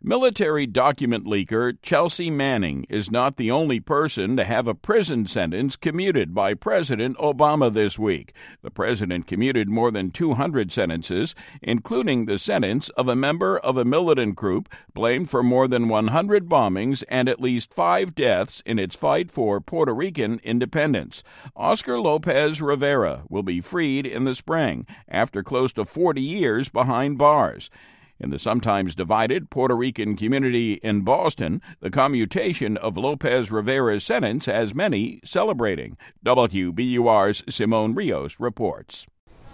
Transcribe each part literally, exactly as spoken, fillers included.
Military document leaker Chelsea Manning is not the only person to have a prison sentence commuted by President Obama this week. The president commuted more than two hundred sentences, including the sentence of a member of a militant group blamed for more than one hundred bombings and at least five deaths in its fight for Puerto Rican independence. Oscar Lopez Rivera will be freed in the spring after close to forty years behind bars. In the sometimes divided Puerto Rican community in Boston, the commutation of Lopez Rivera's sentence has many celebrating. W B U R's Simon Rios reports.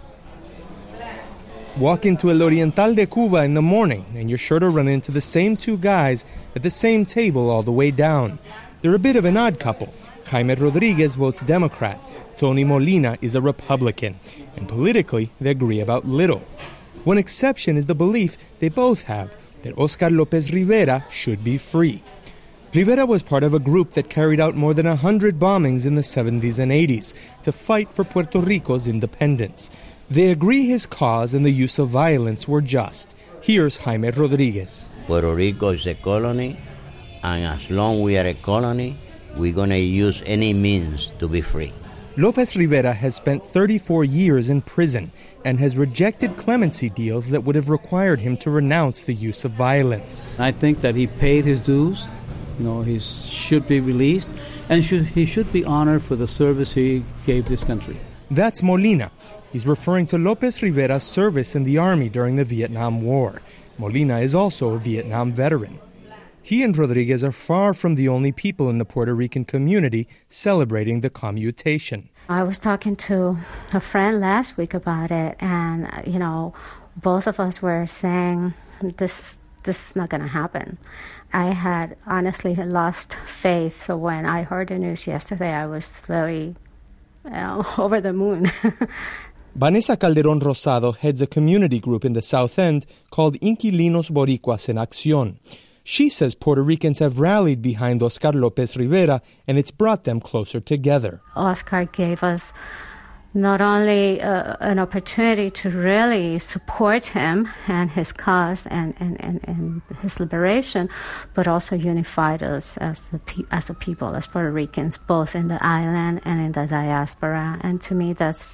Walk into El Oriental de Cuba in the morning, and you're sure to run into the same two guys at the same table all the way down. They're a bit of an odd couple. Jaime Rodriguez votes Democrat. Tony Molina is a Republican. And politically, they agree about little. One exception is the belief they both have that Oscar Lopez Rivera should be free. Rivera was part of a group that carried out more than one hundred bombings in the seventies and eighties to fight for Puerto Rico's independence. They agree his cause and the use of violence were just. Here's Jaime Rodriguez. Puerto Rico is a colony, and as long as we are a colony, we're going to use any means to be free. Lopez Rivera has spent thirty-four years in prison and has rejected clemency deals that would have required him to renounce the use of violence. I think that he paid his dues. You know, he should be released, and should, he should be honored for the service he gave this country. That's Molina. He's referring to Lopez Rivera's service in the army during the Vietnam War. Molina is also a Vietnam veteran. He and Rodriguez are far from the only people in the Puerto Rican community celebrating the commutation. I was talking to a friend last week about it, and, you know, both of us were saying this, this is not going to happen. I had honestly lost faith, so when I heard the news yesterday, I was really, you know, over the moon. Vanessa Calderon Rosado heads a community group in the South End called Inquilinos Boricuas en Acción. She says Puerto Ricans have rallied behind Oscar Lopez Rivera, and it's brought them closer together. Oscar gave us not only uh, an opportunity to really support him and his cause and, and, and, and his liberation, but also unified us as, the pe- as a people, as Puerto Ricans, both in the island and in the diaspora. And to me, that's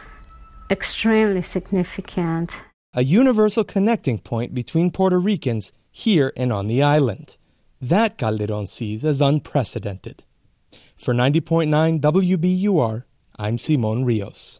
extremely significant. A universal connecting point between Puerto Ricans here and on the island. That Calderon sees as unprecedented. For ninety point nine W B U R, I'm Simon Rios.